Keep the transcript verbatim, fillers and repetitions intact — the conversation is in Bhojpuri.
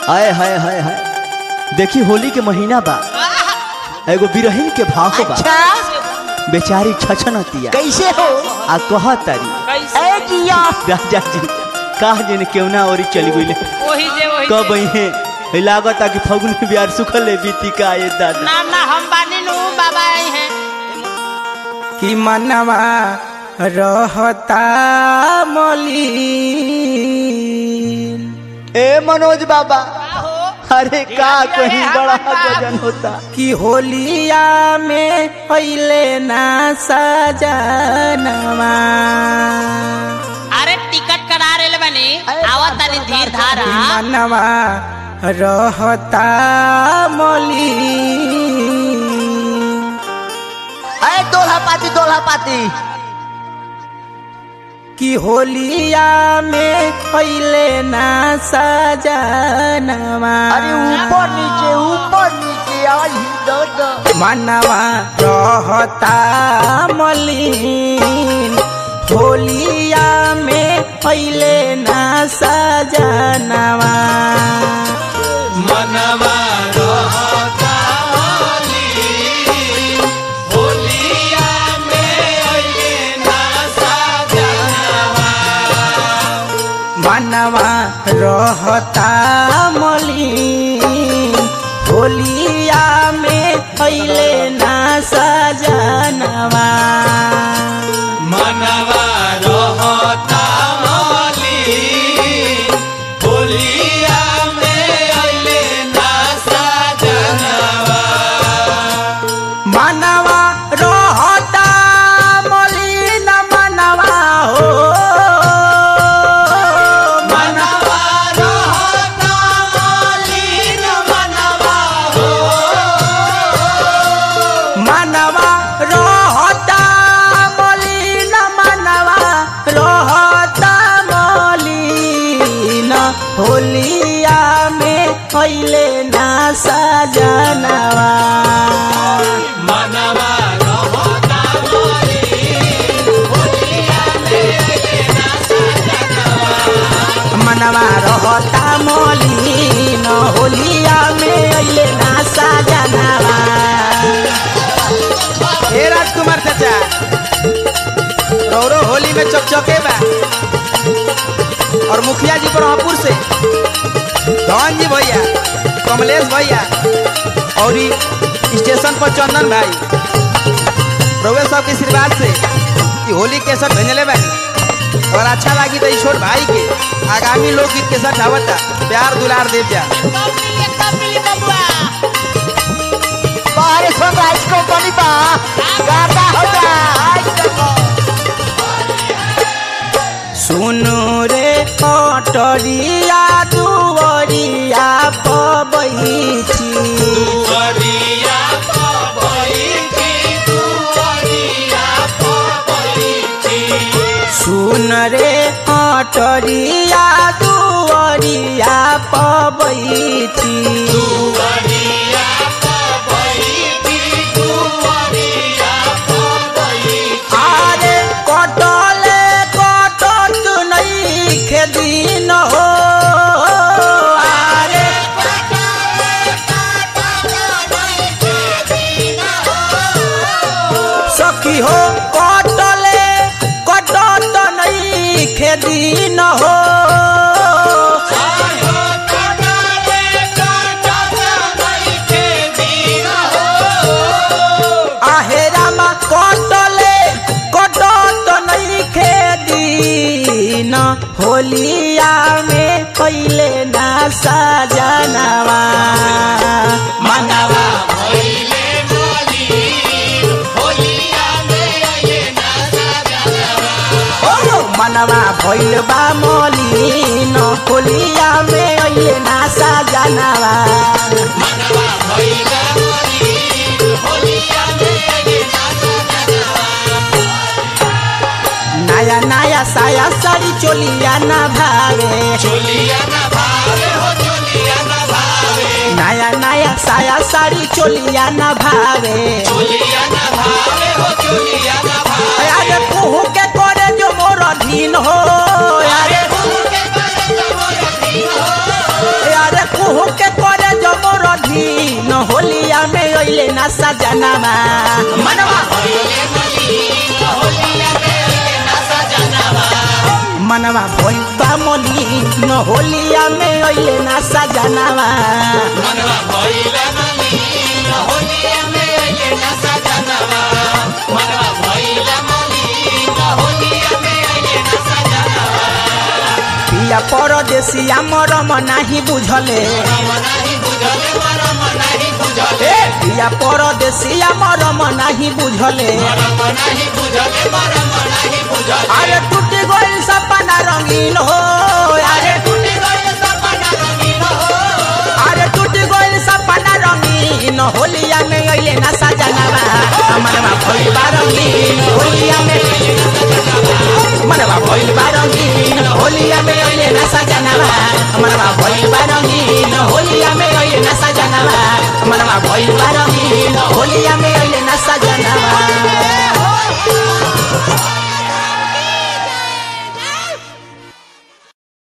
हाय हाय हाय हाय देखी होली के महीना बा एगो बिरहिन के भाव बा। अच्छा बेचारी छछनतिया कैसे हो आ कह तारी ए जिया राजा जी कहा जने केवना औरी चली गइले वही जे वही कब है लागत कि फगुन बिहार सुखल है बीती का ये दादा ना ना हम बानी नु बाबा आए हैं कि मनवा रहता मलिन। ए मनोज बाबा अरे का कहीं बड़ा गजन होता कि होलिया में पहले ना सजनवा। अरे टिकट करा रेल बनी आवत तानी धीर धारा मनवा रहता मलिन। अरे दोल्हा पाती दोल्हा पाती कि होलिया में पहले ना सजनवा। अरे ऊपर नीचे ऊपर नीचे आई दादा मनवा रहता मलिन। होलिया में पहले ना सजनवा। मनवा रहता मलिन होलिया में अइले ना सजनवा। मनवा रहता मलिन होलिया में पहले ना सजनवा। मनवा रहता मलिन होलिया में अइले ना सजनवा। मनवा रहता मलिन मनवा हो मनवा रहता मलिन मनवा हो। मनवा रहता मलिन मनवा रहता मलिन होलिया में पहले ना सजनवा। मनवा रहता मलिन होलिया में अइले ना सजनवा। मनवा रहता मलिन होलिया में अइले ना सजनवा। हे राजकुमार चाचा रौरो होली में चकचके बा और मुखिया जी ब्रह्मपुर से धन जी भैया कमलेश भैया और स्टेशन पर चंदन भाई रौवे साहब के आशीर्वाद से कि होली के सब भेजले बानी और अच्छा लगी तो छोट भाई के आगामी लोकगीत के साथ आवता प्यार दुलार देव जा बाहर सनराइज कंपनी बा गाता होगा सुनो रे पटरिया दुवरिया पबैची। दुवरिया पबैची दुवरिया पबैची। सुन रे पटरिया दुवरिया पबैची। दुवरिया पबैची दुवरिया पबैची। आरे कटले कटत नइखे दिन हो। आरे सखी हो कटले कटत नइखे दिन हो। आहेरामा कटले कटत नइखे दिन होलिया में पहले ना सजनवा। मनवा भइले मलिन होलिया में अइले ना सजनवा। ओ मनवा भइल बा मलिन होलिया में अइले ना सजनवा। मनवा भइले मलिन होलिया में अइले ना सजनवा। नया नया साया साड़ी चोलिया ना भावे। चोलिया ना भावे हो चोलिया ना भावे। नया नया साया साड़ी चोलिया ना भावे। चोलिया ना भावे हो चोलिया ना भावे। अरे कुहू के करे जो मोर धीन हो। अरे के करे जो मोर धीन हो। अरे कुहू ना सजनावा मनवा मनवा भइल बा मलिन होलिया में अइले ना सजनावा पिया परदेसिया मरम नाही बुझले पिया परदेसिया मरम नाही बुझले अरे टूट गइल सपना रंगीन हो अरे